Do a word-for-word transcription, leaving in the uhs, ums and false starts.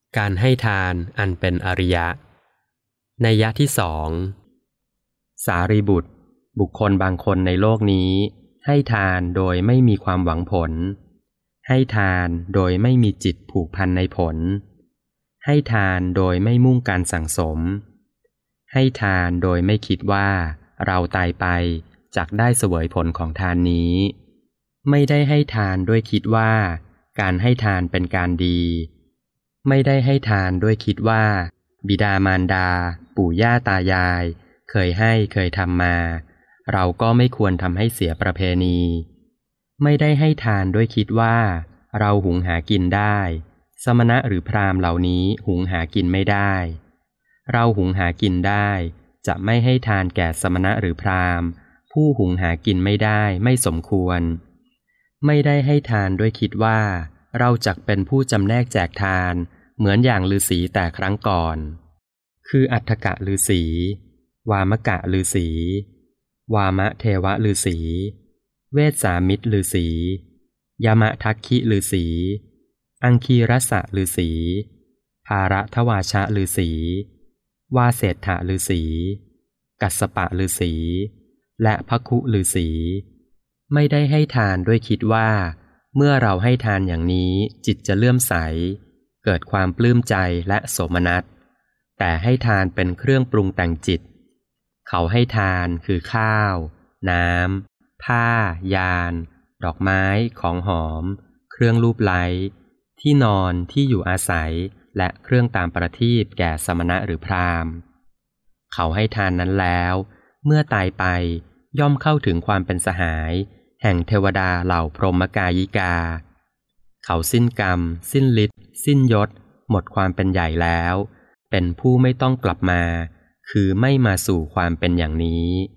การให้ทานอันเป็นอริยะนัยยะที่สองสารีบุตรบุคคลบางคนในโลกนี้ให้ทานโดยไม่มีความหวังผลให้ทานโดยไม่มีจิตผูกพันในผลให้ทานโดยไม่มุ่งการสั่งสมให้ทานโดยไม่คิดว่าเราตายไปจักได้เสวยผลของทานนี้ไม่ได้ให้ทานด้วยคิดว่าการให้ทานเป็นการดีไม่ได้ให้ทานด้วยคิดว่าบิดามารดาปู่ย่าตายายเคยให้เคยทำมาเราก็ไม่ควรทำให้เสียประเพณีไม่ได้ให้ทานด้วยคิดว่าเราหุงหากินได้สมณะหรือพราหมณ์เหล่านี้หุงหากินไม่ได้เราหุงหากินได้จะไม่ให้ทานแก่สมณะหรือพราหมณ์ผู้หุงหากินไม่ได้ไม่สมควรไม่ได้ให้ทานด้วยคิดว่าเราจักเป็นผู้จำแนกแจกทานเหมือนอย่างฤาษีแต่ครั้งก่อนคืออัฏฐกะฤาษีวามกะฤาษีวามะเทวะฤาษีเวสสามิตรฤาษียมทัคคิฤาษีอังคีรสะฤาษีภารทวาชะฤาษีวาเศรษฐฤาษีกัสสปะฤาษีและภคุฤาษีไม่ได้ให้ทานด้วยคิดว่าเมื่อเราให้ทานอย่างนี้จิตจะเลื่อมใสเกิดความปลื้มใจและโสมนัสแต่ให้ทานเป็นเครื่องปรุงแต่งจิตเขาให้ทานคือข้าวน้ำผ้ายานดอกไม้ของหอมเครื่องลูบไล้ที่นอนที่อยู่อาศัยและเครื่องตามประทีปแก่สมณะหรือพราหมณ์เขาให้ทานนั้นแล้วเมื่อตายไปย่อมเข้าถึงความเป็นสหายแห่งเทวดาเหล่าพรหมกายิกาเขาสิ้นกรรมสิ้นฤทธิ์สิ้นยศหมดความเป็นใหญ่แล้วเป็นผู้ไม่ต้องกลับมาคือไม่มาสู่ความเป็นอย่างนี้